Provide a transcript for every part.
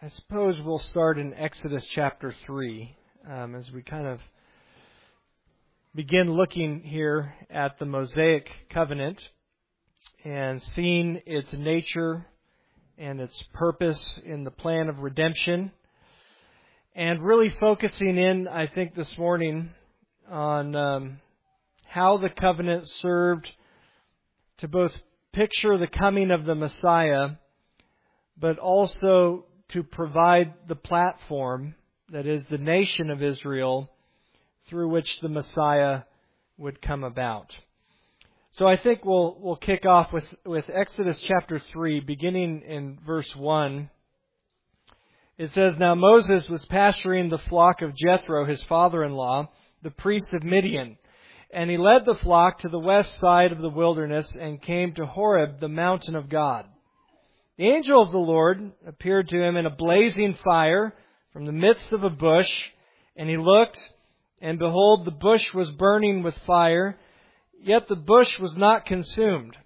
I suppose we'll start in Exodus chapter 3 as we kind of begin looking here at the Mosaic covenant and seeing its nature and its purpose in the plan of redemption, and really focusing in, I think, this morning on how the covenant served to both picture the coming of the Messiah, but also to provide the platform, that is, the nation of Israel, through which the Messiah would come about. So I think we'll kick off with Exodus chapter 3, beginning in verse 1. It says, "Now Moses was pasturing the flock of Jethro, his father-in-law, the priest of Midian. And he led the flock to the west side of the wilderness and came to Horeb, the mountain of God. The angel of the Lord appeared to him in a blazing fire from the midst of a bush, and he looked, and behold, the bush was burning with fire, yet the bush was not consumed.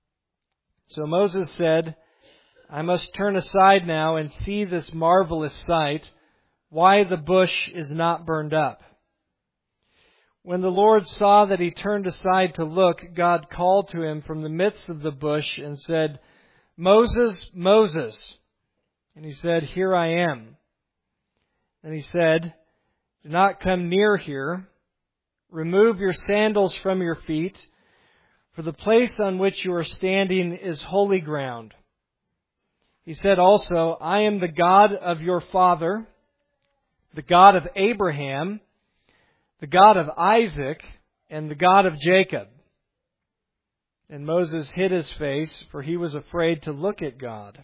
So Moses said, 'I must turn aside now and see this marvelous sight, why the bush is not burned up.' When the Lord saw that he turned aside to look, God called to him from the midst of the bush and said, 'Moses, Moses.' And he said, 'Here I am.' And he said, 'Do not come near here. Remove your sandals from your feet, for the place on which you are standing is holy ground.' He said also, 'I am the God of your father, the God of Abraham, the God of Isaac, and the God of Jacob.' And Moses hid his face, for he was afraid to look at God.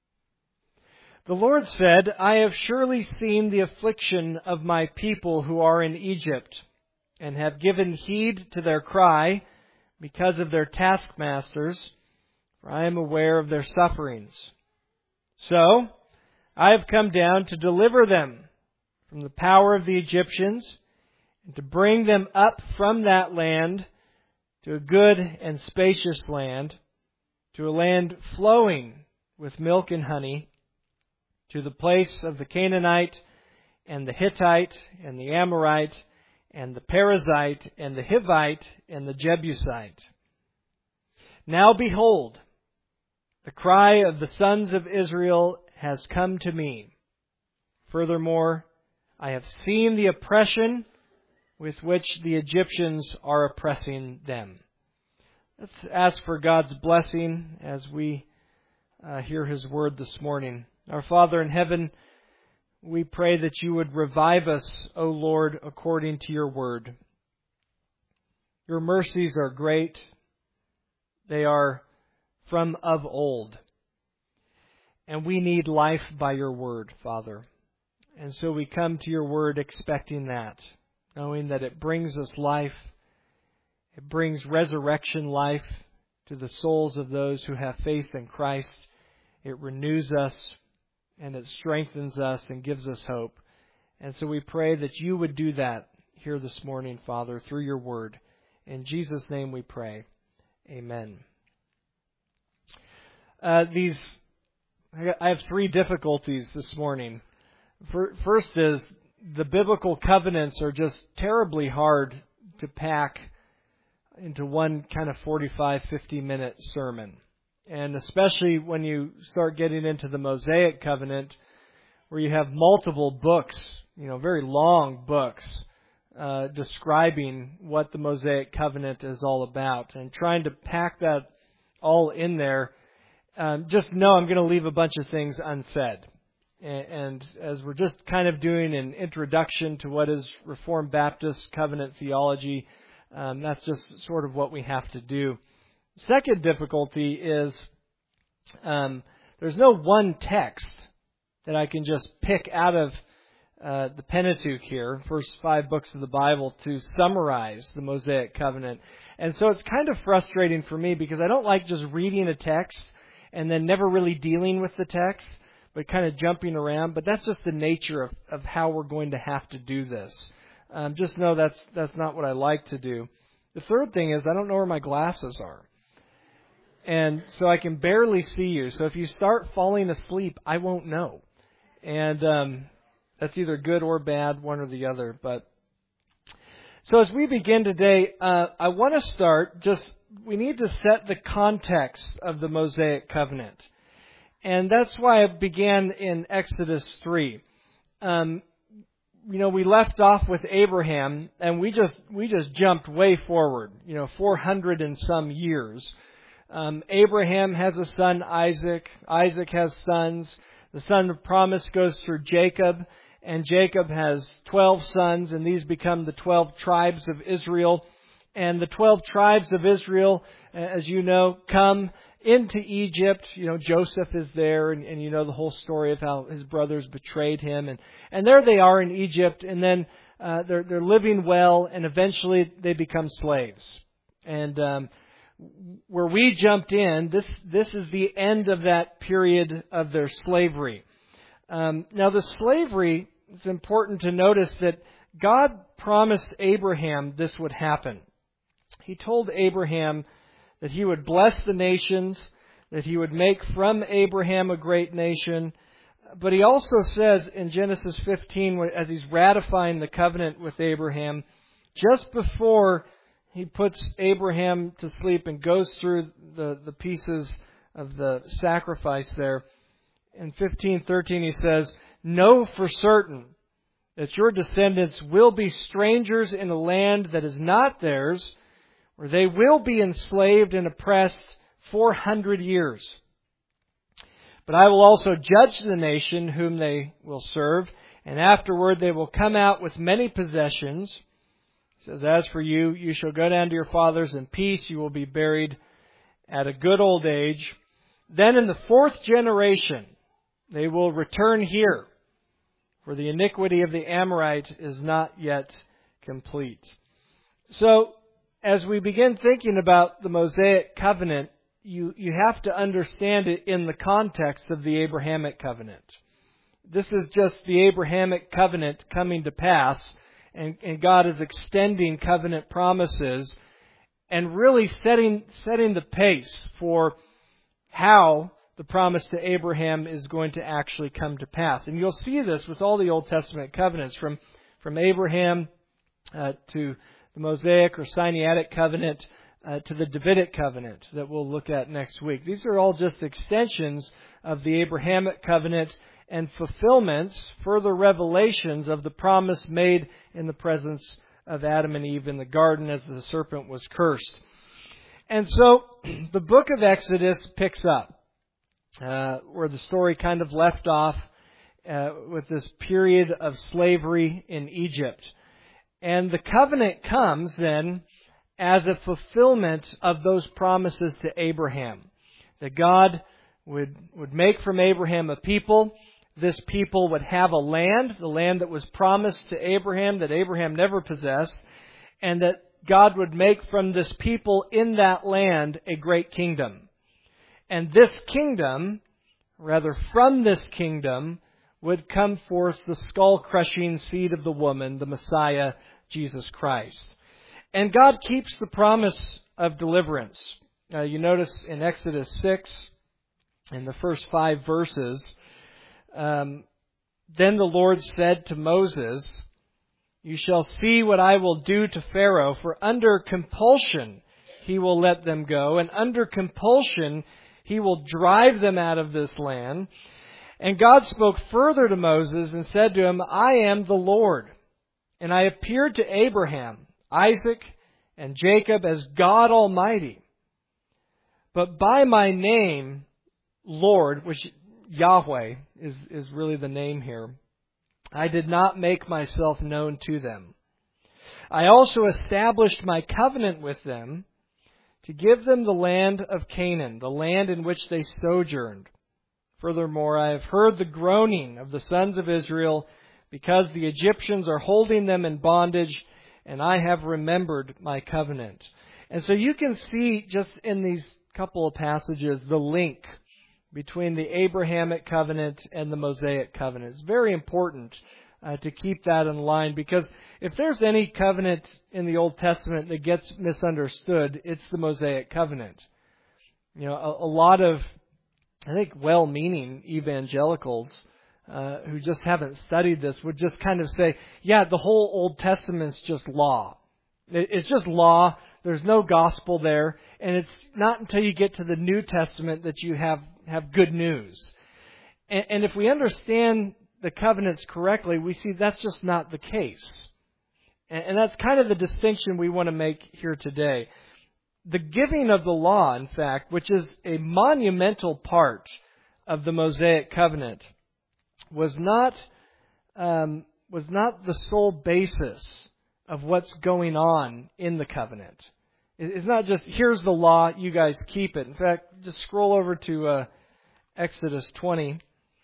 The Lord said, 'I have surely seen the affliction of my people who are in Egypt, and have given heed to their cry because of their taskmasters, for I am aware of their sufferings. So I have come down to deliver them from the power of the Egyptians, and to bring them up from that land to a good and spacious land, to a land flowing with milk and honey, to the place of the Canaanite, and the Hittite, and the Amorite, and the Perizzite, and the Hivite, and the Jebusite. Now behold, the cry of the sons of Israel has come to me. Furthermore, I have seen the oppression with which the Egyptians are oppressing them." Let's ask for God's blessing as we hear His word this morning. Our Father in heaven, we pray that you would revive us, O Lord, according to your word. Your mercies are great. They are from of old. And we need life by your word, Father. And so we come to your word expecting that, knowing that it brings us life. It brings resurrection life to the souls of those who have faith in Christ. It renews us, and it strengthens us and gives us hope. And so we pray that you would do that here this morning, Father, through your word. In Jesus' name we pray. Amen. I have three difficulties this morning. First is, the biblical covenants are just terribly hard to pack into one kind of 45, 50-minute sermon. And especially when you start getting into the Mosaic covenant, where you have multiple books, very long books, describing what the Mosaic covenant is all about. And trying to pack that all in there, just know I'm going to leave a bunch of things unsaid. And as we're just kind of doing an introduction to what is Reformed Baptist covenant theology, that's just sort of what we have to do. Second difficulty is there's no one text that I can just pick out of the Pentateuch here, first 5 books of the Bible, to summarize the Mosaic covenant. And so it's kind of frustrating for me because I don't like just reading a text and then never really dealing with the text, but kind of jumping around. But that's just the nature of how we're going to have to do this. Just know that's not what I like to do. The third thing is I don't know where my glasses are. And so I can barely see you. So if you start falling asleep, I won't know. And that's either good or bad, one or the other. But so as we begin today, I want to start we need to set the context of the Mosaic covenant. And that's why I began in Exodus 3. We left off with Abraham, and we just jumped way forward, 400 and some years. Abraham has a son, Isaac. Isaac has sons. The son of promise goes through Jacob, and Jacob has 12 sons, and these become the 12 tribes of Israel. And the 12 tribes of Israel, as you know, come into Egypt. Joseph is there, and you know the whole story of how his brothers betrayed him. And there they are in Egypt, and then they're living well, and eventually they become slaves. And where we jumped in, this is the end of that period of their slavery. Now the slavery, it's important to notice that God promised Abraham this would happen. He told Abraham that he would bless the nations, that he would make from Abraham a great nation. But he also says in Genesis 15, as he's ratifying the covenant with Abraham, just before he puts Abraham to sleep and goes through the pieces of the sacrifice there, in 15:13 he says, "Know for certain that your descendants will be strangers in a land that is not theirs, where they will be enslaved and oppressed 400 years. But I will also judge the nation whom they will serve, and afterward they will come out with many possessions." He says, "As for you, you shall go down to your fathers in peace. You will be buried at a good old age. Then in the 4th generation they will return here, for the iniquity of the Amorite is not yet complete." So, as we begin thinking about the Mosaic covenant, you have to understand it in the context of the Abrahamic covenant. This is just the Abrahamic covenant coming to pass, and God is extending covenant promises and really setting the pace for how the promise to Abraham is going to actually come to pass. And you'll see this with all the Old Testament covenants, from Abraham to the Mosaic or Sinaitic covenant to the Davidic covenant that we'll look at next week. These are all just extensions of the Abrahamic covenant and fulfillments, further revelations of the promise made in the presence of Adam and Eve in the garden as the serpent was cursed. And so the book of Exodus picks up where the story kind of left off with this period of slavery in Egypt. And the covenant comes then as a fulfillment of those promises to Abraham. That God would make from Abraham a people. This people would have a land, the land that was promised to Abraham, that Abraham never possessed. And that God would make from this people in that land a great kingdom. And this kingdom, rather from this kingdom, would come forth the skull-crushing seed of the woman, the Messiah, Jesus Christ. And God keeps the promise of deliverance. You notice in Exodus 6, in the first 5 verses, "Then the Lord said to Moses, you shall see what I will do to Pharaoh, for under compulsion he will let them go, and under compulsion he will drive them out of this land." And God spoke further to Moses and said to him, "I am the Lord, and I appeared to Abraham, Isaac, and Jacob as God Almighty. But by my name, Lord," which Yahweh is really the name here, "I did not make myself known to them. I also established my covenant with them to give them the land of Canaan, the land in which they sojourned. Furthermore, I have heard the groaning of the sons of Israel, because the Egyptians are holding them in bondage, and I have remembered my covenant." And so you can see just in these couple of passages the link between the Abrahamic covenant and the Mosaic covenant. It's very important to keep that in line, because if there's any covenant in the Old Testament that gets misunderstood, it's the Mosaic covenant. A lot of, I think, well-meaning evangelicals who just haven't studied this would just kind of say, yeah, the whole Old Testament's just law. It's just law. There's no gospel there. And it's not until you get to the New Testament that you have good news. And if we understand the covenants correctly, we see that's just not the case. And that's kind of the distinction we want to make here today. The giving of the law, in fact, which is a monumental part of the Mosaic covenant, was not the sole basis of what's going on in the covenant. It's not just, here's the law, you guys keep it. In fact, just scroll over to Exodus 20.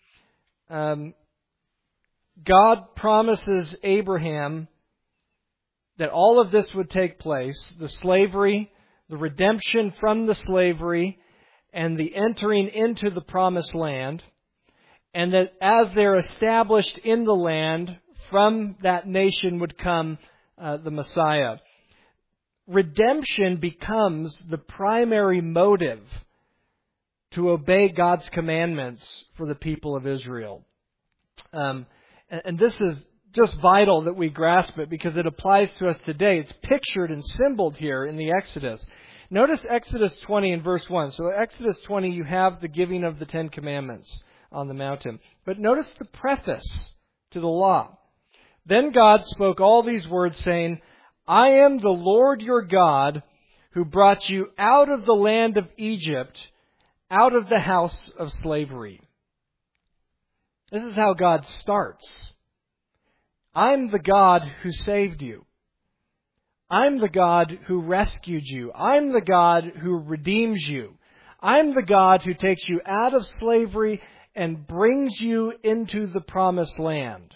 God promises Abraham that all of this would take place, the slavery, the redemption from the slavery, and the entering into the promised land, and that as they're established in the land, from that nation would come the Messiah. Redemption becomes the primary motive to obey God's commandments for the people of Israel. And this is just vital that we grasp it because it applies to us today. It's pictured and symboled here in the Exodus. Notice Exodus 20 and verse 1. So Exodus 20, you have the giving of the Ten Commandments on the mountain. But notice the preface to the law. Then God spoke all these words, saying, I am the Lord your God, who brought you out of the land of Egypt, out of the house of slavery. This is how God starts. I'm the God who saved you. I'm the God who rescued you. I'm the God who redeems you. I'm the God who takes you out of slavery and brings you into the promised land.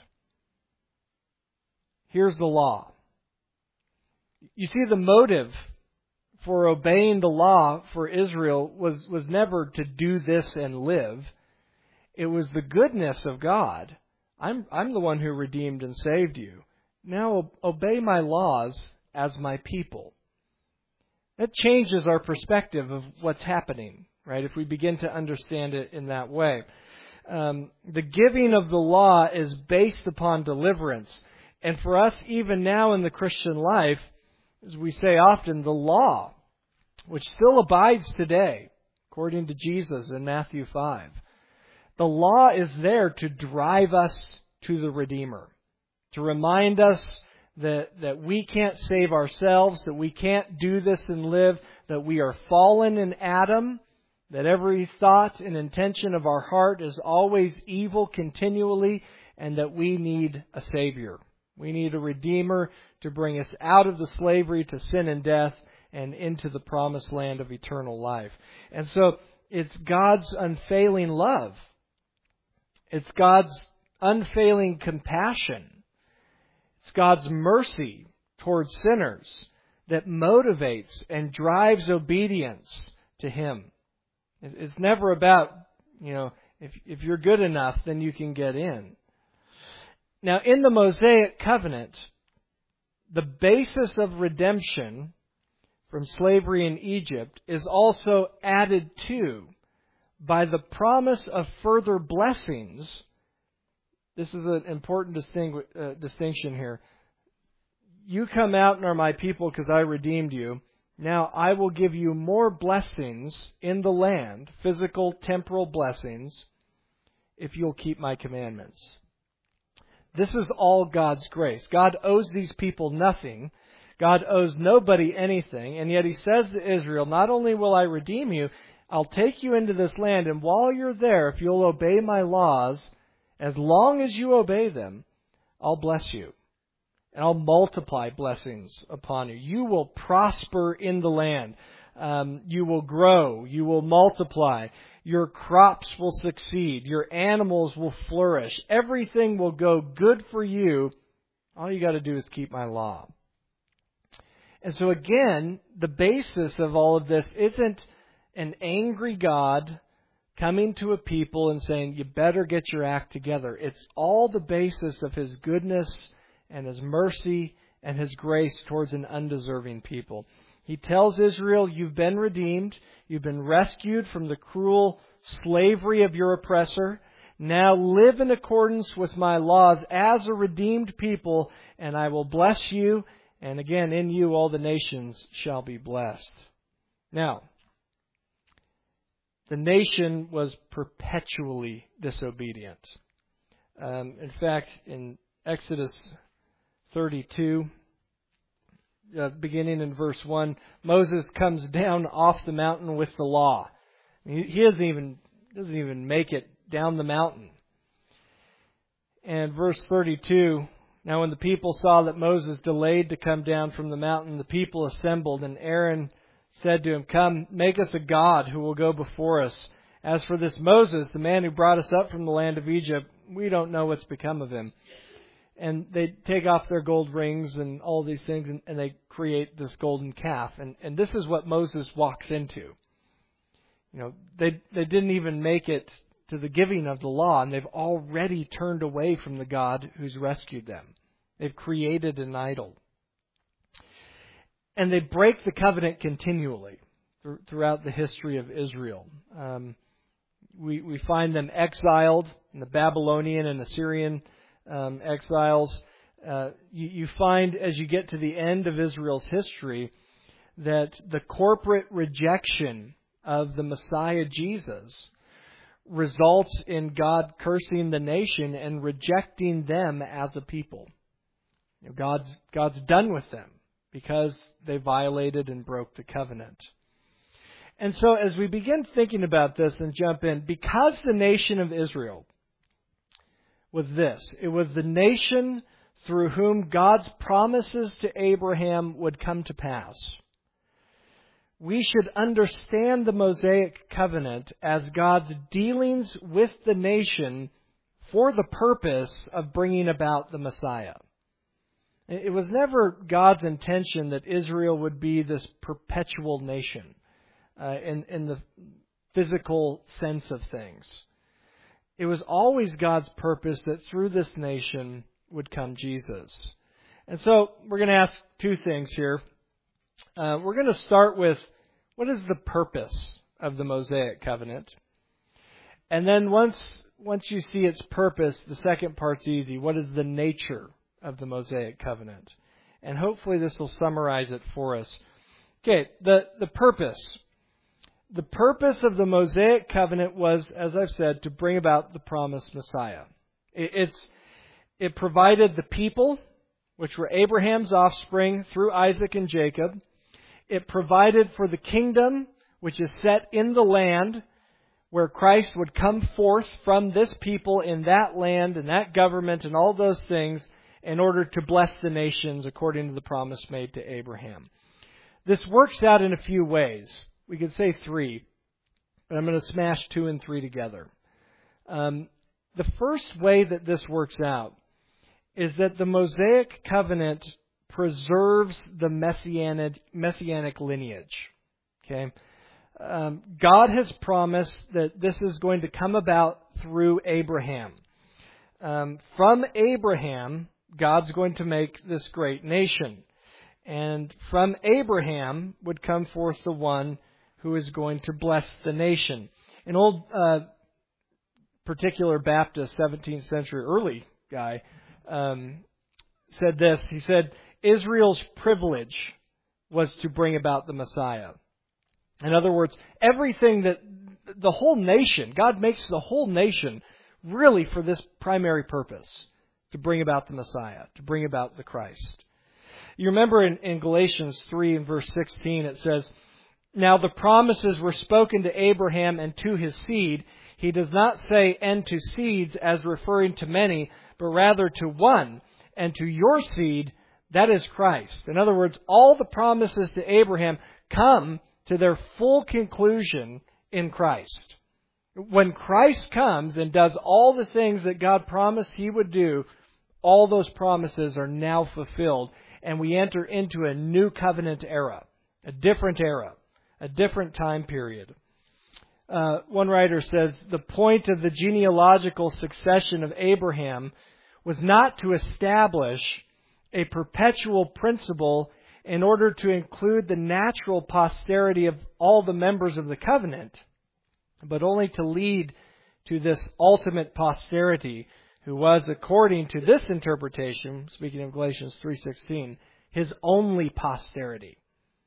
Here's the law. You see, the motive for obeying the law for Israel was never to do this and live. It was the goodness of God. I'm the one who redeemed and saved you. Now obey my laws as my people. That changes our perspective of what's happening, right? If we begin to understand it in that way. The giving of the law is based upon deliverance. And for us, even now in the Christian life, as we say often, the law, which still abides today, according to Jesus in Matthew 5, the law is there to drive us to the Redeemer, to remind us that we can't save ourselves, that we can't do this and live, that we are fallen in Adam, that every thought and intention of our heart is always evil continually, and that we need a Savior. We need a Redeemer to bring us out of the slavery to sin and death and into the promised land of eternal life. And so it's God's unfailing love. It's God's unfailing compassion. It's God's mercy towards sinners that motivates and drives obedience to Him. It's never about, if you're good enough, then you can get in. Now, in the Mosaic covenant, the basis of redemption from slavery in Egypt is also added to by the promise of further blessings. This is an important distinction here. You come out and are my people because I redeemed you. Now I will give you more blessings in the land, physical, temporal blessings, if you'll keep my commandments. This is all God's grace. God owes these people nothing. God owes nobody anything. And yet He says to Israel, not only will I redeem you, I'll take you into this land, and while you're there, if you'll obey my laws, as long as you obey them, I'll bless you. And I'll multiply blessings upon you. You will prosper in the land. You will grow. You will multiply. Your crops will succeed. Your animals will flourish. Everything will go good for you. All you got to do is keep my law. And so again, the basis of all of this isn't an angry God coming to a people and saying, you better get your act together. It's all the basis of His goodness and His mercy and His grace towards an undeserving people. He tells Israel, you've been redeemed. You've been rescued from the cruel slavery of your oppressor. Now live in accordance with my laws as a redeemed people, and I will bless you, and again, in you all the nations shall be blessed. Now, the nation was perpetually disobedient. In fact, in Exodus 32, beginning in verse 1, Moses comes down off the mountain with the law. He doesn't even make it down the mountain. And verse 32, now when the people saw that Moses delayed to come down from the mountain, the people assembled, and Aaron said to him, "Come, make us a god who will go before us. As for this Moses, the man who brought us up from the land of Egypt, we don't know what's become of him." And they take off their gold rings and all these things, and they create this golden calf. And this is what Moses walks into. They didn't even make it to the giving of the law, and they've already turned away from the God who's rescued them. They've created an idol. And they break the covenant continually throughout the history of Israel. We find them exiled in the Babylonian and Assyrian exiles. You find as you get to the end of Israel's history that the corporate rejection of the Messiah Jesus results in God cursing the nation and rejecting them as a people. God's done with them because they violated and broke the covenant. And so as we begin thinking about this and jump in, because the nation of Israel was this, it was the nation through whom God's promises to Abraham would come to pass. We should understand the Mosaic covenant as God's dealings with the nation for the purpose of bringing about the Messiah. It was never God's intention that Israel would be this perpetual nation in the physical sense of things. It was always God's purpose that through this nation would come Jesus. And so we're going to ask two things here. We're going to start with what is the purpose of the Mosaic covenant? And then once you see its purpose, the second part's easy. What is the nature of the Mosaic covenant? And hopefully this will summarize it for us. Okay, the purpose. The purpose of the Mosaic covenant was, as I've said, to bring about the promised Messiah. It provided the people, which were Abraham's offspring through Isaac and Jacob. It provided for the kingdom, which is set in the land, where Christ would come forth from this people in that land and that government and all those things in order to bless the nations according to the promise made to Abraham. This works out in a few ways. We could say three, but I'm going to smash 2 and 3 together. The first way that this works out is that the Mosaic covenant preserves the messianic lineage. Okay, God has promised that this is going to come about through Abraham. From Abraham, God's going to make this great nation. And from Abraham would come forth the one who is going to bless the nation. An old particular Baptist, 17th century early guy, said this. He said, Israel's privilege was to bring about the Messiah. In other words, everything that the whole nation, God makes the whole nation really for this primary purpose, to bring about the Messiah, to bring about the Christ. You remember in Galatians 3 and verse 16, it says, "Now the promises were spoken to Abraham and to his seed." He does not say, "and to seeds," as referring to many, but rather to one, "and to your seed," that is Christ. In other words, all the promises to Abraham come to their full conclusion in Christ. When Christ comes and does all the things that God promised He would do, all those promises are now fulfilled. And we enter into a new covenant era, a different time period. One writer says, the point of the genealogical succession of Abraham was not to establish a perpetual principle in order to include the natural posterity of all the members of the covenant, but only to lead to this ultimate posterity who was, according to this interpretation, speaking of Galatians 3:16, his only posterity.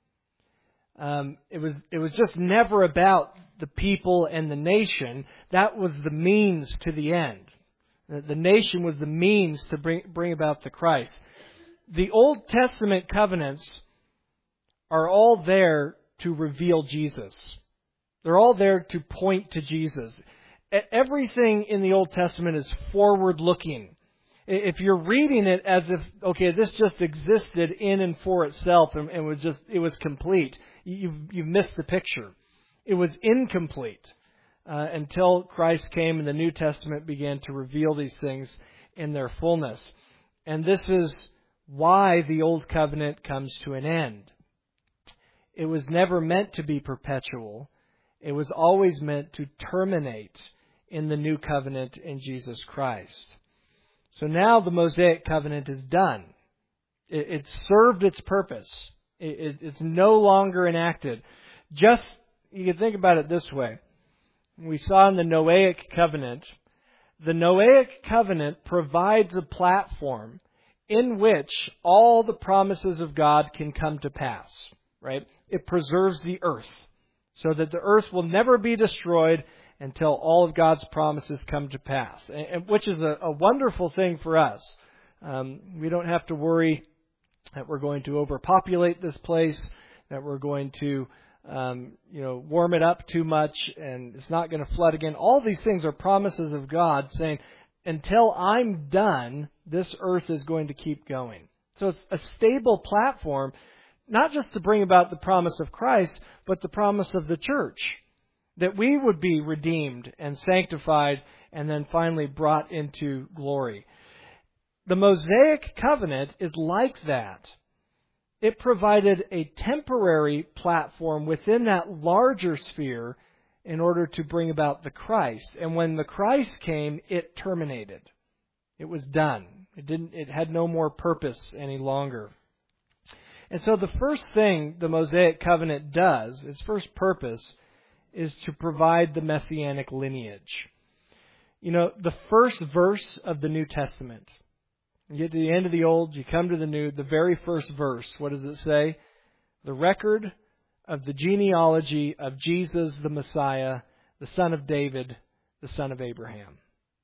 It was just never about the people and the nation. That was the means to the end. The nation was the means to bring about the Christ. The Old Testament covenants are all there to reveal Jesus. They're all there to point to Jesus. Everything in the Old Testament is forward-looking. If you're reading it as if, okay, this just existed in and for itself and it was complete, you've missed the picture. It was incomplete until Christ came and the New Testament began to reveal these things in their fullness. And this is why the Old Covenant comes to an end. It was never meant to be perpetual. It was always meant to terminate in the New Covenant in Jesus Christ. So now the Mosaic Covenant is done. It served its purpose. It's no longer enacted. Just, you can think about it this way. We saw in the Noahic Covenant, the Noahic Covenant provides a platform in which all the promises of God can come to pass. Right? It preserves the earth so that the earth will never be destroyed until all of God's promises come to pass, and which is a wonderful thing for us. We don't have to worry that we're going to overpopulate this place, that we're going to warm it up too much, and it's not going to flood again. All these things are promises of God saying, until I'm done, this earth is going to keep going. So it's a stable platform, not just to bring about the promise of Christ, but the promise of the church, that we would be redeemed and sanctified and then finally brought into glory. The Mosaic Covenant is like that. It provided a temporary platform within that larger sphere in order to bring about the Christ. And when the Christ came, it terminated. It was done. It had no more purpose any longer. And so the first thing the Mosaic Covenant does, its first purpose, is to provide the messianic lineage. The first verse of the New Testament. You get to the end of the Old, you come to the New, the very first verse, what does it say? The record of the genealogy of Jesus the Messiah, the son of David, the son of Abraham.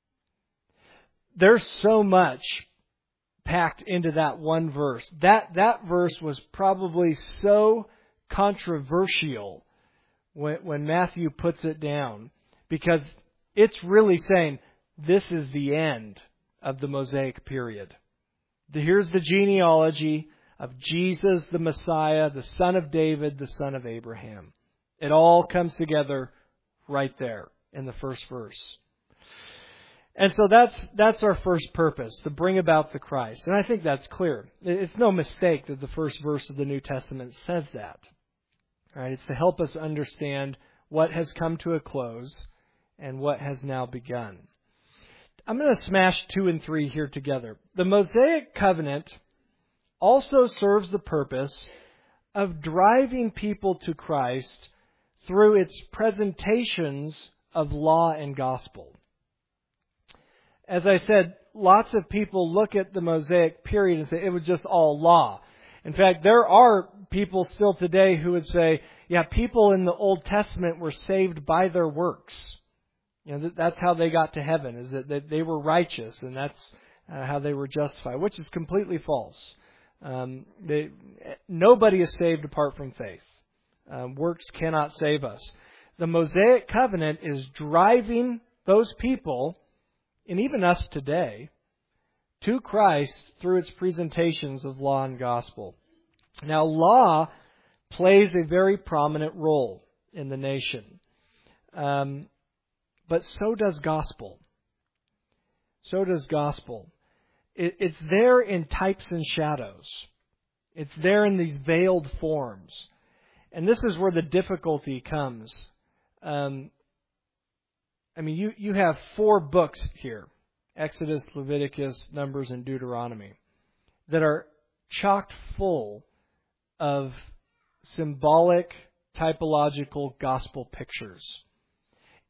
There's so much packed into that one verse. That verse was probably so controversial when Matthew puts it down, because it's really saying this is the end of the Mosaic period. Here's the genealogy of Jesus the Messiah, the son of David, the son of Abraham. It all comes together right there in the first verse. And so that's our first purpose, to bring about the Christ. And I think that's clear. It's no mistake that the first verse of the New Testament says that. Right? It's to help us understand what has come to a close and what has now begun. I'm going to smash 2 and 3 here together. The Mosaic Covenant also serves the purpose of driving people to Christ through its presentations of law and gospel. As I said, lots of people look at the Mosaic period and say it was just all law. In fact, there are people still today who would say, yeah, people in the Old Testament were saved by their works. That's how they got to heaven, is that they were righteous, and that's how they were justified, which is completely false. Nobody is saved apart from faith. Works cannot save us. The Mosaic Covenant is driving those people, and even us today, to Christ through its presentations of law and gospel. Now, law plays a very prominent role in the nation. But so does gospel. So does gospel. It's there in types and shadows. It's there in these veiled forms. And this is where the difficulty comes. You have 4 books here. Exodus, Leviticus, Numbers, and Deuteronomy, that are chocked full of symbolic, typological gospel pictures.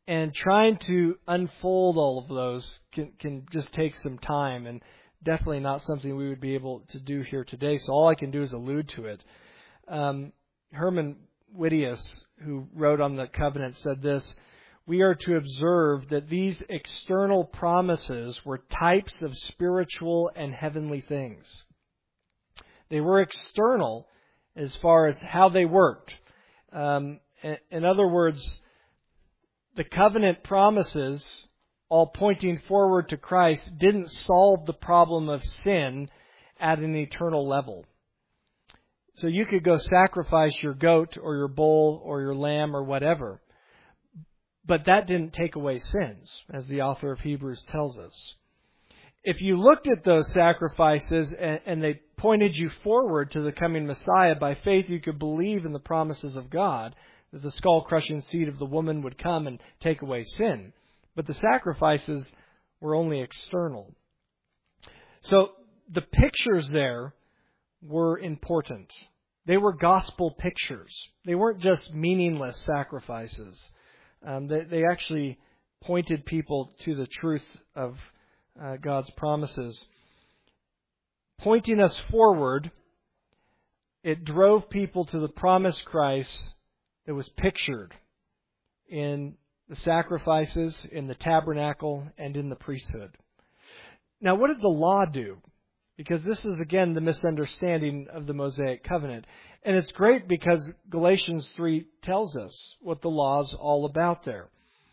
And trying to unfold all of those can just take some time, and definitely not something we would be able to do here today. So all I can do is allude to it. Herman Whittius, who wrote on the covenant, said this: "We are to observe that these external promises were types of spiritual and heavenly things. They were external as far as how they worked. In other words, the covenant promises, all pointing forward to Christ, didn't solve the problem of sin at an eternal level. So you could go sacrifice your goat or your bull or your lamb or whatever, but that didn't take away sins, as the author of Hebrews tells us. If you looked at those sacrifices and they pointed you forward to the coming Messiah, by faith you could believe in the promises of God, that the skull-crushing seed of the woman would come and take away sin. But the sacrifices were only external. So the pictures there were important. They were gospel pictures. They weren't just meaningless sacrifices. They actually pointed people to the truth of God's promises. Pointing us forward, it drove people to the promised Christ that was pictured in the sacrifices, in the tabernacle, and in the priesthood. Now, what did the law do? Because this is, again, the misunderstanding of the Mosaic covenant. And it's great because Galatians 3 tells us what the law is all about there.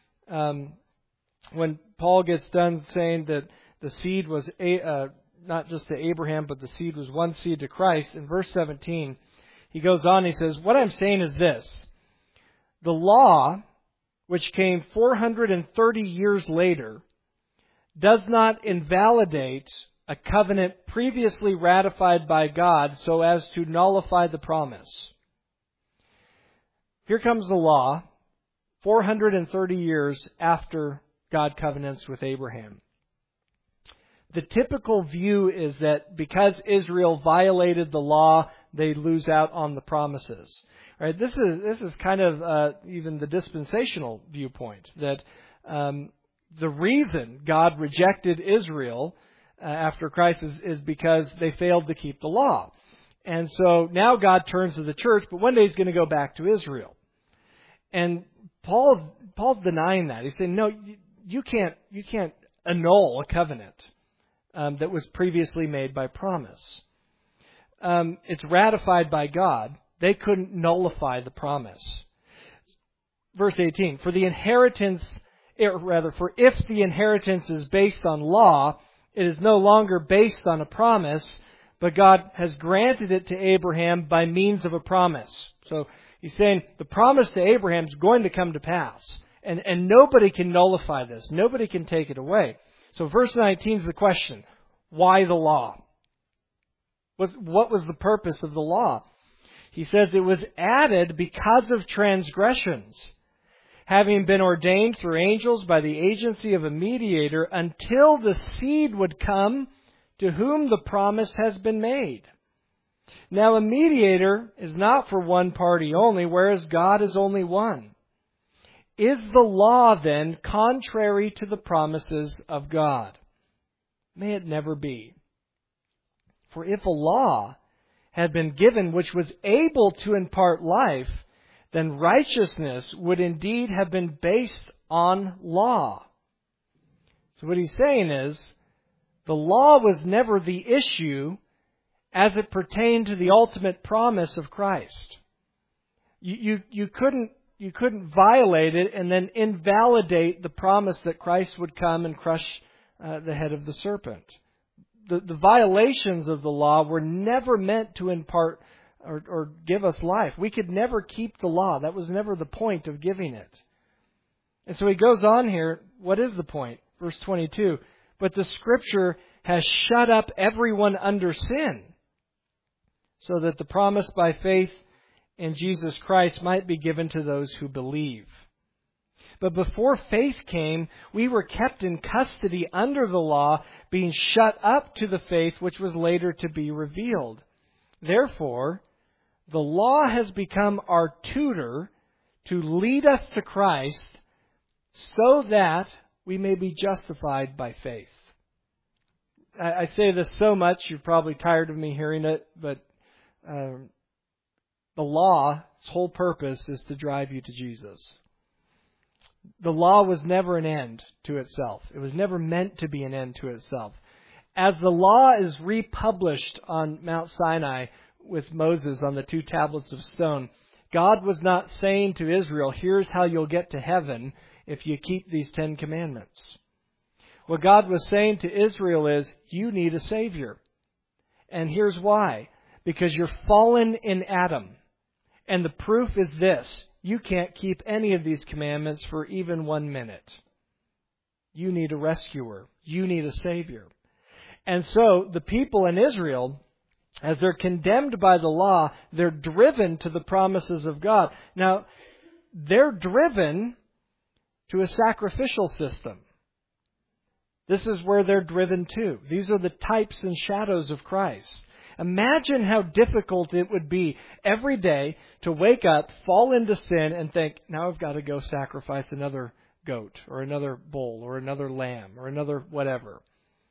When Paul gets done saying that the seed was not just to Abraham, but the seed was one seed to Christ, in verse 17, he goes on, he says, "What I'm saying is this: the law, which came 430 years later, does not invalidate a covenant previously ratified by God so as to nullify the promise." Here comes the law, 430 years after God covenants with Abraham. The typical view is that because Israel violated the law, they lose out on the promises. Right? This is kind of even the dispensational viewpoint, that the reason God rejected Israel after Christ is because they failed to keep the law. And so now God turns to the church, but one day He's going to go back to Israel. And Paul's denying that. He's saying, no, you can't annul a covenant that was previously made by promise. It's ratified by God. They couldn't nullify the promise. Verse 18, for if the inheritance is based on law, it is no longer based on a promise, but God has granted it to Abraham by means of a promise. So he's saying the promise to Abraham is going to come to pass. And nobody can nullify this. Nobody can take it away. So verse 19 is the question. Why the law? What was the purpose of the law? He says it was added because of transgressions, having been ordained through angels by the agency of a mediator until the seed would come to whom the promise has been made. Now a mediator is not for one party only, whereas God is only one. Is the law then contrary to the promises of God? May it never be. For if a law had been given which was able to impart life, then righteousness would indeed have been based on law. So what he's saying is, the law was never the issue as it pertained to the ultimate promise of Christ. You couldn't violate it and then invalidate the promise that Christ would come and crush the head of the serpent. The violations of the law were never meant to impart or give us life. We could never keep the law. That was never the point of giving it. And so he goes on here. What is the point? Verse 22. But the Scripture has shut up everyone under sin, so that the promise by faith in Jesus Christ might be given to those who believe. But before faith came, we were kept in custody under the law, being shut up to the faith which was later to be revealed. Therefore, the law has become our tutor to lead us to Christ, so that we may be justified by faith. I say this so much, you're probably tired of me hearing it, but the law's whole purpose is to drive you to Jesus. The law was never an end to itself. It was never meant to be an end to itself. As the law is republished on Mount Sinai with Moses on the 2 tablets of stone, God was not saying to Israel, here's how you'll get to heaven if you keep these 10 commandments. What God was saying to Israel is, you need a Savior. And here's why. Because you're fallen in Adam. And the proof is this. You can't keep any of these commandments for even 1 minute. You need a rescuer. You need a Savior. And so the people in Israel, as they're condemned by the law, they're driven to the promises of God. Now, they're driven to a sacrificial system. This is where they're driven to. These are the types and shadows of Christ. Imagine how difficult it would be every day to wake up, fall into sin, and think, now I've got to go sacrifice another goat, or another bull, or another lamb, or another whatever.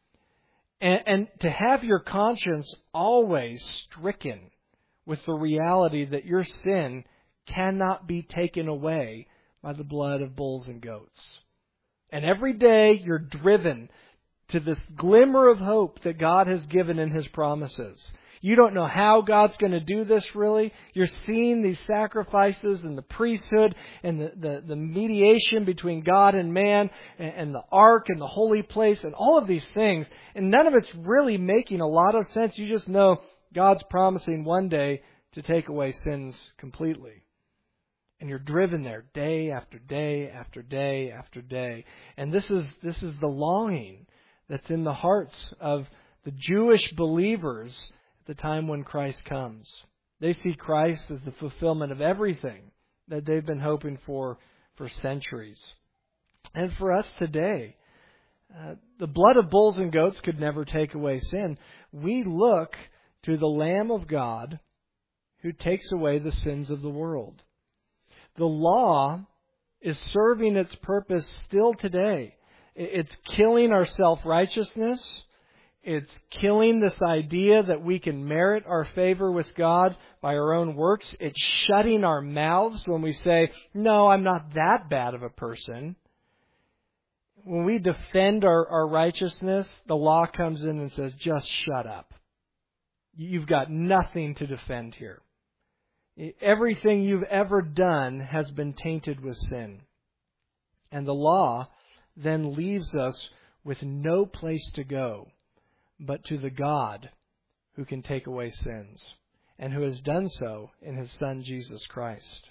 And to have your conscience always stricken with the reality that your sin cannot be taken away by the blood of bulls and goats. And every day you're driven to this glimmer of hope that God has given in His promises. You don't know how God's going to do this really. You're seeing these sacrifices and the priesthood and the mediation between God and man and the ark and the holy place and all of these things. And none of it's really making a lot of sense. You just know God's promising one day to take away sins completely. And you're driven there day after day after day after day. And this is the longing that's in the hearts of the Jewish believers at the time when Christ comes. They see Christ as the fulfillment of everything that they've been hoping for centuries. And for us today, the blood of bulls and goats could never take away sin. We look to the Lamb of God who takes away the sins of the world. The law is serving its purpose still today. It's killing our self-righteousness. It's killing this idea that we can merit our favor with God by our own works. It's shutting our mouths when we say, no, I'm not that bad of a person. When we defend our righteousness, the law comes in and says, just shut up. You've got nothing to defend here. Everything you've ever done has been tainted with sin. And the law then leaves us with no place to go but to the God who can take away sins, and who has done so in His Son, Jesus Christ.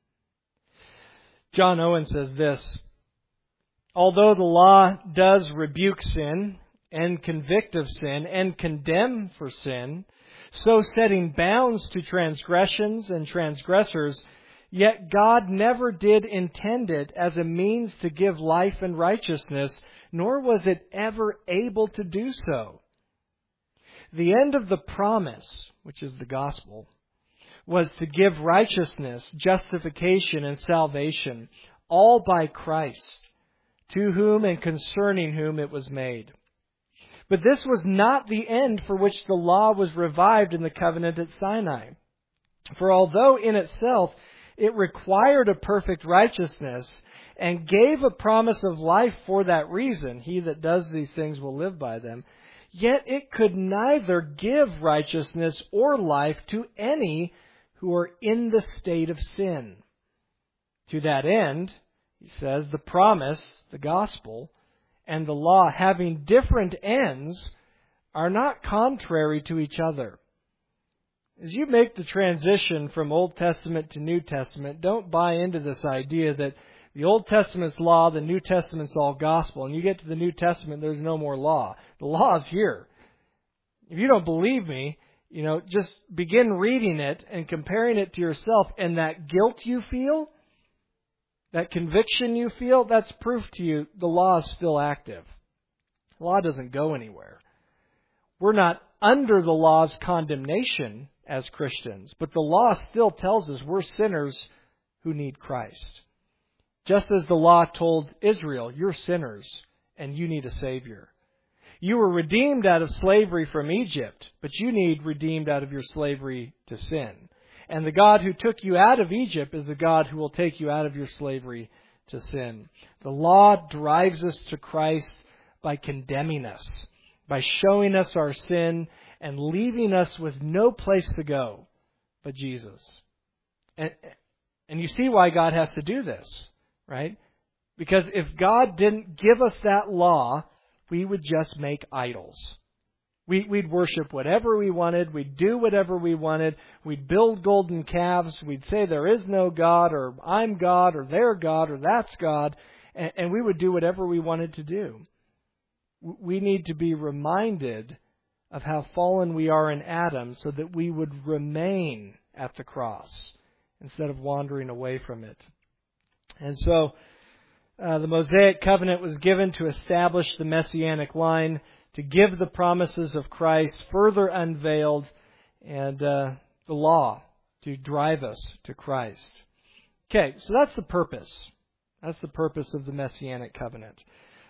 John Owen says this, although the law does rebuke sin and convict of sin and condemn for sin, so setting bounds to transgressions and transgressors, yet God never did intend it as a means to give life and righteousness, nor was it ever able to do so. The end of the promise, which is the gospel, was to give righteousness, justification, and salvation, all by Christ, to whom and concerning whom it was made. But this was not the end for which the law was revived in the covenant at Sinai. For although in itself it required a perfect righteousness and gave a promise of life for that reason, he that does these things will live by them, yet it could neither give righteousness or life to any who are in the state of sin. To that end, he says, the promise, the gospel, and the law, having different ends, are not contrary to each other. As you make the transition from Old Testament to New Testament, don't buy into this idea that the Old Testament's law, the New Testament's all gospel, and you get to the New Testament, there's no more law. The law is here. If you don't believe me, just begin reading it and comparing it to yourself, and that guilt you feel, that conviction you feel, that's proof to you the law is still active. The law doesn't go anywhere. We're not under the law's condemnation as Christians, but the law still tells us we're sinners who need Christ. Just as the law told Israel, you're sinners and you need a Savior. You were redeemed out of slavery from Egypt, but you need redeemed out of your slavery to sin. And the God who took you out of Egypt is the God who will take you out of your slavery to sin. The law drives us to Christ by condemning us, by showing us our sin and leaving us with no place to go but Jesus. And you see why God has to do this, right? Because if God didn't give us that law, we would just make idols. We'd worship whatever we wanted. We'd do whatever we wanted. We'd build golden calves. We'd say there is no God, or I'm God, or they're God, or that's God. And we would do whatever we wanted to do. We need to be reminded of how fallen we are in Adam so that we would remain at the cross instead of wandering away from it. And so the Mosaic covenant was given to establish the Messianic line, to give the promises of Christ further unveiled, and the law to drive us to Christ. Okay, so that's the purpose. That's the purpose of the Messianic covenant.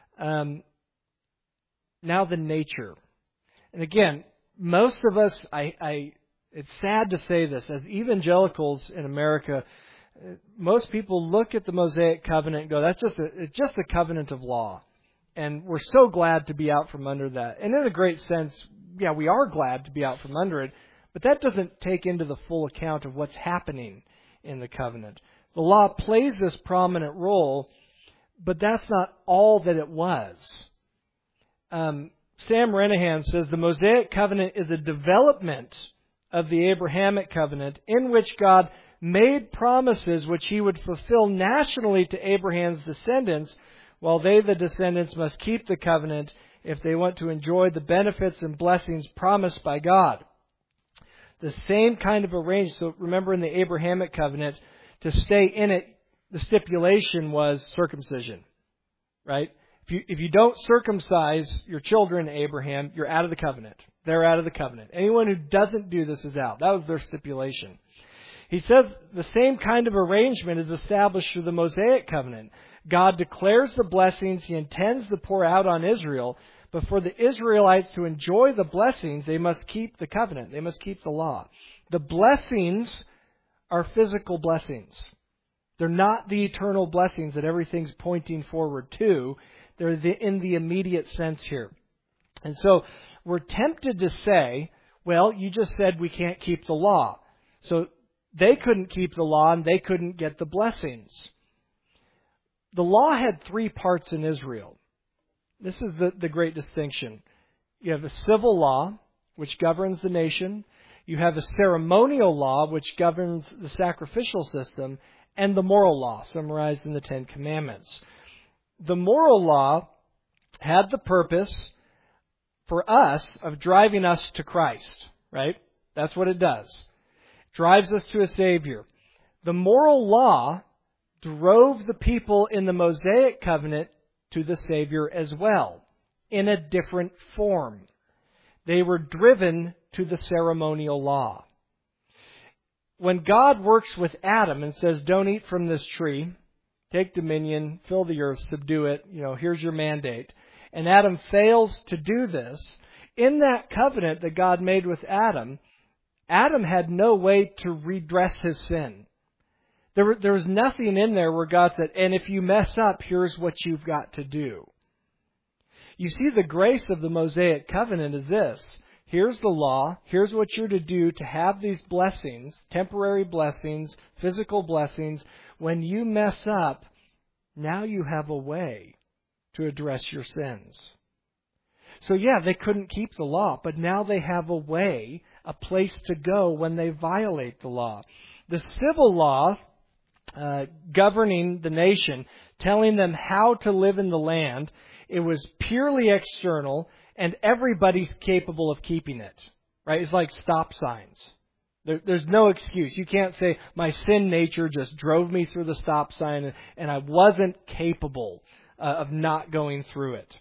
Now the nature. And again, most of us, it's sad to say this, as evangelicals in America, most people look at the Mosaic covenant and go, it's just a covenant of law. And we're so glad to be out from under that. And in a great sense, yeah, we are glad to be out from under it, but that doesn't take into the full account of what's happening in the covenant. The law plays this prominent role, but that's not all that it was. Sam Renihan says the Mosaic covenant is a development of the Abrahamic covenant in which God made promises which he would fulfill nationally to Abraham's descendants, while they, the descendants, must keep the covenant if they want to enjoy the benefits and blessings promised by God. The same kind of arrangement. So remember, in the Abrahamic covenant, to stay in it, the stipulation was circumcision, right? If you don't circumcise your children, Abraham, you're out of the covenant. They're out of the covenant. Anyone who doesn't do this is out. That was their stipulation. He says the same kind of arrangement is established through the Mosaic covenant. God declares the blessings He intends to pour out on Israel, but for the Israelites to enjoy the blessings, they must keep the covenant. They must keep the law. The blessings are physical blessings. They're not the eternal blessings that everything's pointing forward to. They're in the immediate sense here. And so we're tempted to say, well, you just said we can't keep the law. So they couldn't keep the law and they couldn't get the blessings. The law had three parts in Israel. This is the great distinction. You have a civil law, which governs the nation. You have a ceremonial law, which governs the sacrificial system. And the moral law, summarized in the Ten Commandments. The moral law had the purpose for us of driving us to Christ, right? That's what it does. It drives us to a Savior. The moral law drove the people in the Mosaic covenant to the Savior as well, in a different form. They were driven to the ceremonial law. When God works with Adam and says, don't eat from this tree, take dominion, fill the earth, subdue it, here's your mandate, and Adam fails to do this, in that covenant that God made with Adam, Adam had no way to redress his sin. There was nothing in there where God said, and if you mess up, here's what you've got to do. You see, the grace of the Mosaic covenant is this. Here's the law. Here's what you're to do to have these blessings, temporary blessings, physical blessings. When you mess up, now you have a way to address your sins. So yeah, they couldn't keep the law, but now they have a way, a place to go when they violate the law. The civil law governing the nation, telling them how to live in the land, it was purely external, and everybody's capable of keeping it. Right? It's like stop signs. There's no excuse. You can't say, my sin nature just drove me through the stop sign and I wasn't capable of not going through it.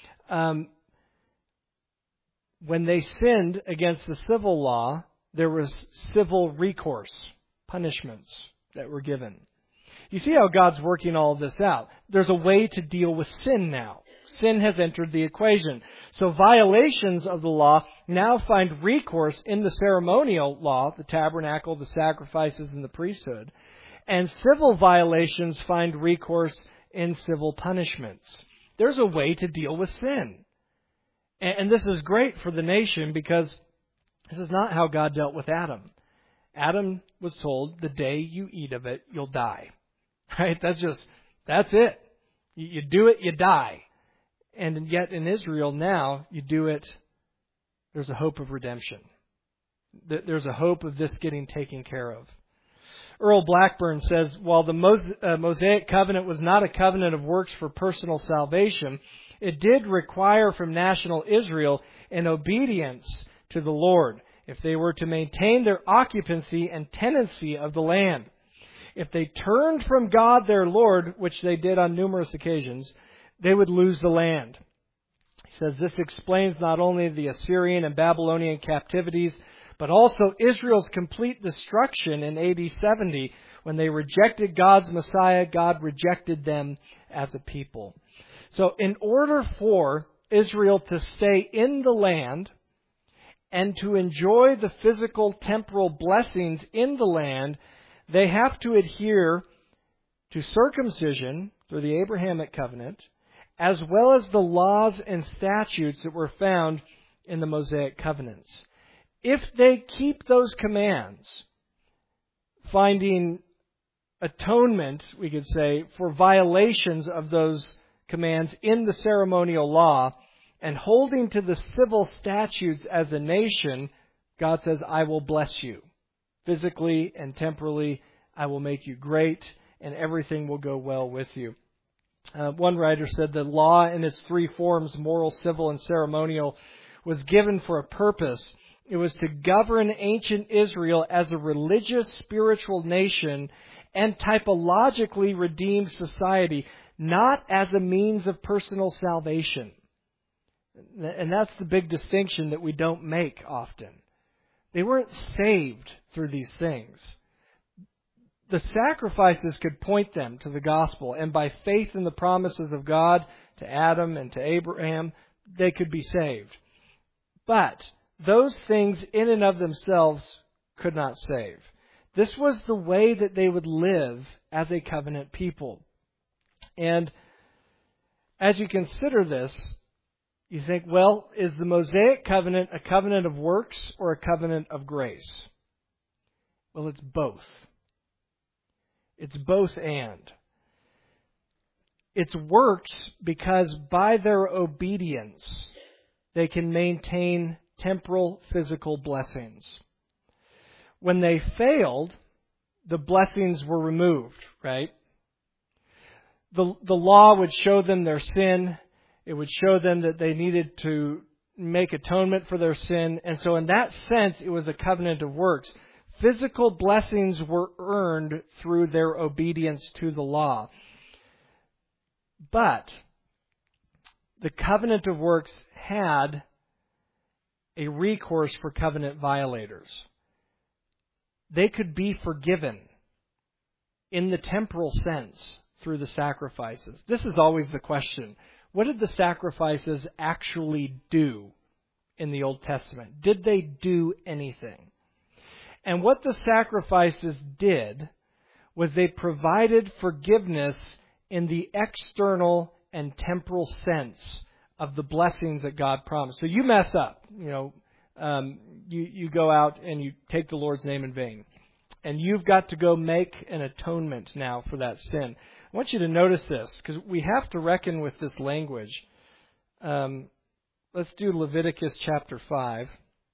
When they sinned against the civil law, there was civil recourse, punishments that were given. You see how God's working all of this out. There's a way to deal with sin now. Sin has entered the equation. So violations of the law now find recourse in the ceremonial law, the tabernacle, the sacrifices, and the priesthood. And civil violations find recourse in civil punishments. There's a way to deal with sin. And this is great for the nation because this is not how God dealt with Adam. Adam was told, the day you eat of it, you'll die. Right? That's it. You do it, you die. And yet in Israel now, you do it, there's a hope of redemption. There's a hope of this getting taken care of. Earl Blackburn says, while the Mosaic covenant was not a covenant of works for personal salvation, it did require from national Israel an obedience to the Lord if they were to maintain their occupancy and tenancy of the land. If they turned from God their Lord, which they did on numerous occasions, they would lose the land. He says this explains not only the Assyrian and Babylonian captivities, but also Israel's complete destruction in AD 70. When they rejected God's Messiah, God rejected them as a people. So in order for Israel to stay in the land and to enjoy the physical temporal blessings in the land, they have to adhere to circumcision through the Abrahamic covenant, as well as the laws and statutes that were found in the Mosaic covenants. If they keep those commands, finding atonement, we could say, for violations of those commands in the ceremonial law, and holding to the civil statutes as a nation, God says, I will bless you. Physically and temporally, I will make you great, and everything will go well with you. One writer said the law in its three forms, moral, civil, and ceremonial, was given for a purpose. It was to govern ancient Israel as a religious, spiritual nation and typologically redeemed society, not as a means of personal salvation. And that's the big distinction that we don't make often. They weren't saved through these things. The sacrifices could point them to the gospel, and by faith in the promises of God to Adam and to Abraham, they could be saved. But those things in and of themselves could not save. This was the way that they would live as a covenant people. And as you consider this, you think, well, is the Mosaic covenant a covenant of works or a covenant of grace? Well, it's both. It's both and. It's works because by their obedience, they can maintain temporal physical blessings. When they failed, the blessings were removed, right? The law would show them their sin. It would show them that they needed to make atonement for their sin. And so in that sense, it was a covenant of works. Physical blessings were earned through their obedience to the law. But the covenant of works had a recourse for covenant violators. They could be forgiven in the temporal sense through the sacrifices. This is always the question. What did the sacrifices actually do in the Old Testament? Did they do anything? And what the sacrifices did was they provided forgiveness in the external and temporal sense of the blessings that God promised. So you mess up, you go out and you take the Lord's name in vain. And you've got to go make an atonement now for that sin. I want you to notice this, because we have to reckon with this language. Let's do Leviticus chapter 5.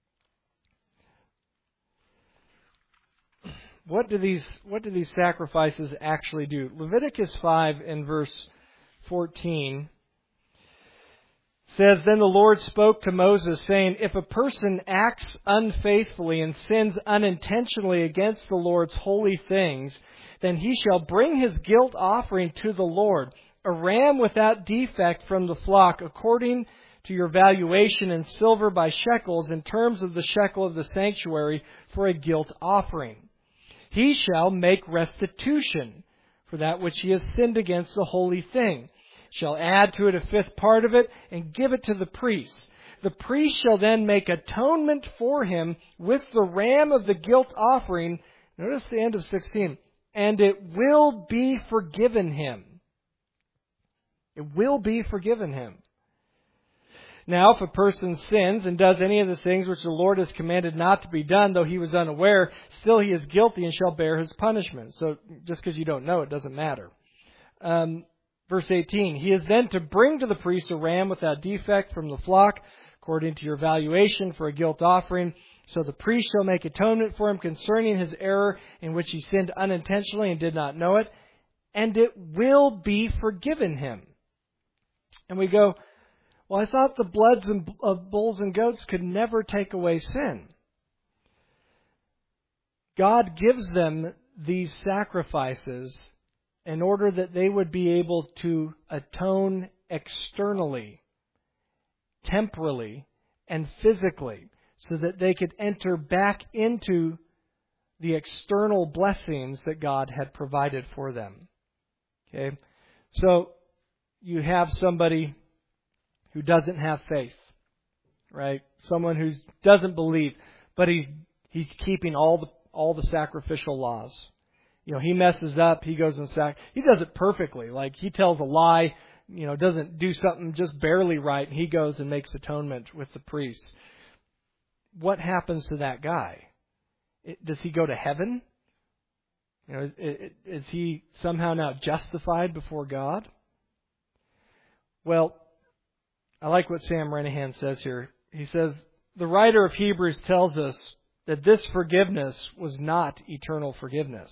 What do these sacrifices actually do? Leviticus 5 in verse 14 says, Then the Lord spoke to Moses, saying, If a person acts unfaithfully and sins unintentionally against the Lord's holy things, then he shall bring his guilt offering to the Lord, a ram without defect from the flock, according to your valuation in silver by shekels, in terms of the shekel of the sanctuary, for a guilt offering. He shall make restitution for that which he has sinned against the holy thing. Shall add to it a fifth part of it, and give it to the priest. The priest shall then make atonement for him with the ram of the guilt offering. Notice the end of 16. And it will be forgiven him. It will be forgiven him. Now, if a person sins and does any of the things which the Lord has commanded not to be done, though he was unaware, still he is guilty and shall bear his punishment. So, just because you don't know, it doesn't matter. Verse 18, he is then to bring to the priest a ram without defect from the flock, according to your valuation for a guilt offering. So the priest shall make atonement for him concerning his error in which he sinned unintentionally and did not know it, and it will be forgiven him. And we go, well, I thought the bloods of bulls and goats could never take away sin. God gives them these sacrifices in order that they would be able to atone externally, temporally, and physically, so that they could enter back into the external blessings that God had provided for them. Okay? So, you have somebody who doesn't have faith, right? Someone who doesn't believe, but he's keeping all the sacrificial laws. You know, he messes up, he goes and he does it perfectly. Like, he tells a lie, doesn't do something just barely right, and he goes and makes atonement with the priest. What happens to that guy? Does he go to heaven? Is he somehow now justified before God? Well, I like what Sam Renihan says here. He says, the writer of Hebrews tells us that this forgiveness was not eternal forgiveness.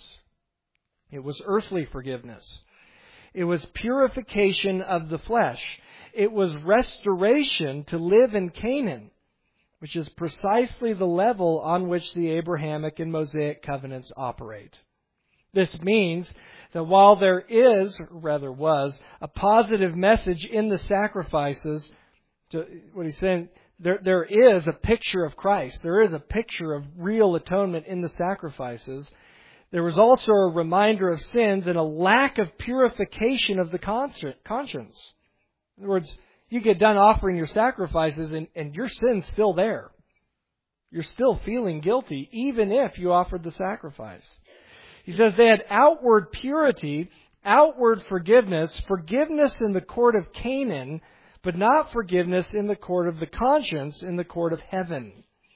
It was earthly forgiveness. It was purification of the flesh. It was restoration to live in Canaan, which is precisely the level on which the Abrahamic and Mosaic covenants operate. This means that while there was, a positive message in the sacrifices, what he's saying, there is a picture of Christ. There is a picture of real atonement in the sacrifices. There was also a reminder of sins and a lack of purification of the conscience. In other words, you get done offering your sacrifices and your sin's still there. You're still feeling guilty, even if you offered the sacrifice. He says they had outward purity, outward forgiveness, forgiveness in the court of Canaan, but not forgiveness in the court of the conscience, in the court of heaven.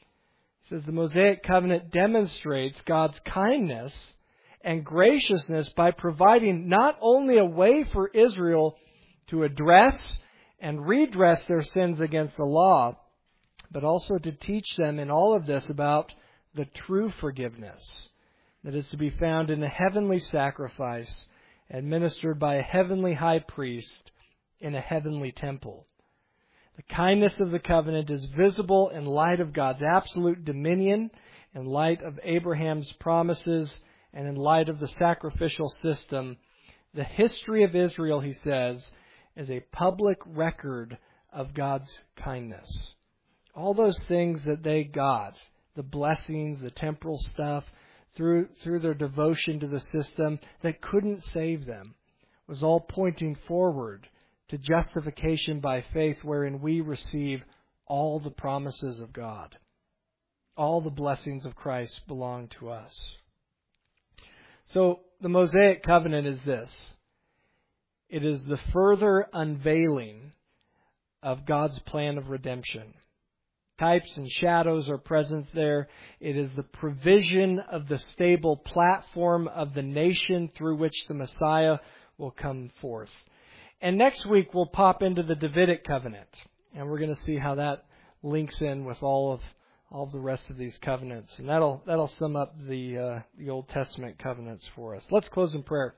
He says the Mosaic covenant demonstrates God's kindness and graciousness by providing not only a way for Israel to address and redress their sins against the law, but also to teach them in all of this about the true forgiveness that is to be found in a heavenly sacrifice administered by a heavenly high priest in a heavenly temple. The kindness of the covenant is visible in light of God's absolute dominion, in light of Abraham's promises, and in light of the sacrificial system. The history of Israel, he says, is a public record of God's kindness. All those things that they got, the blessings, the temporal stuff, through their devotion to the system that couldn't save them, was all pointing forward to justification by faith, wherein we receive all the promises of God. All the blessings of Christ belong to us. So the Mosaic covenant is this. It is the further unveiling of God's plan of redemption. Types and shadows are present there. It is the provision of the stable platform of the nation through which the Messiah will come forth. And next week we'll pop into the Davidic covenant, and we're going to see how that links in with all of the rest of these covenants, and that'll sum up the Old Testament covenants for us. Let's close in prayer.